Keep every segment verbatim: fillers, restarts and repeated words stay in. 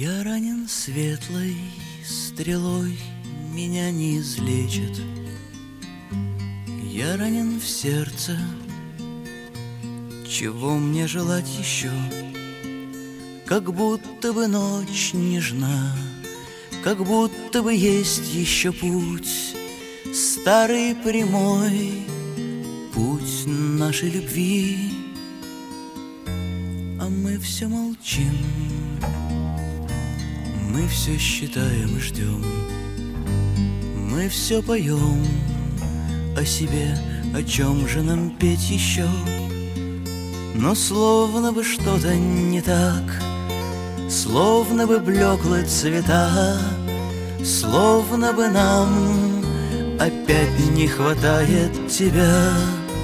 Я ранен светлой стрелой, меня не излечит. Я ранен в сердце, чего мне желать еще? Как будто бы ночь нежна, как будто бы есть еще путь, старый прямой путь нашей любви. А мы все молчим, мы все считаем и ждем, мы все поем о себе, о чем же нам петь еще? Но словно бы что-то не так, словно бы блеклы цвета, словно бы нам опять не хватает тебя.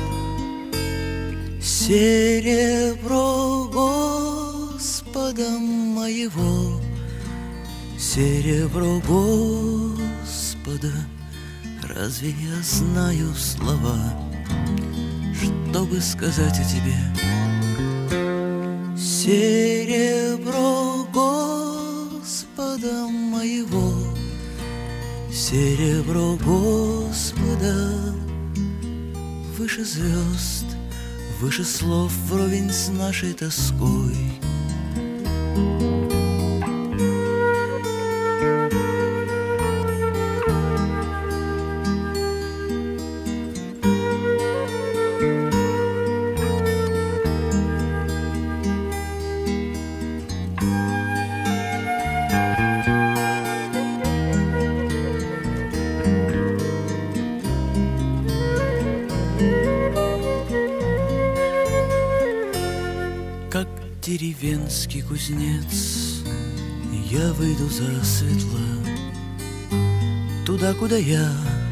Серебро Господа моего, серебро Господа, разве я знаю слова, чтобы сказать о тебе? Серебро Господа моего, серебро Господа, выше звезд, выше слов, вровень с нашей тоской. Как деревенский кузнец, я выйду засветло туда, куда я.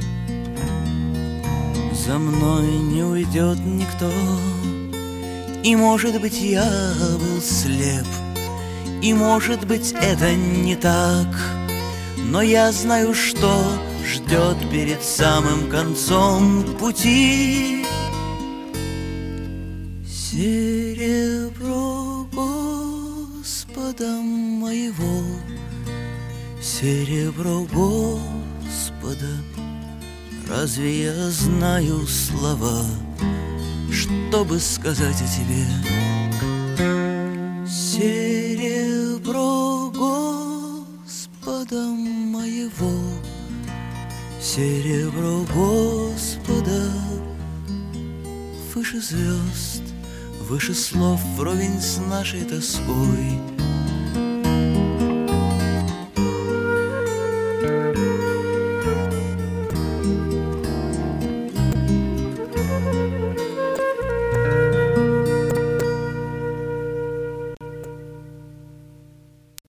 За мной не уйдет никто. И, может быть, я был слеп, и, может быть, это не так, но я знаю, что ждет перед самым концом пути. Серебро Господа моего, серебро Господа, разве я знаю слова, чтобы сказать о тебе? Серебро Господа моего, серебро Господа, выше звезд, выше слов, вровень с нашей тоской.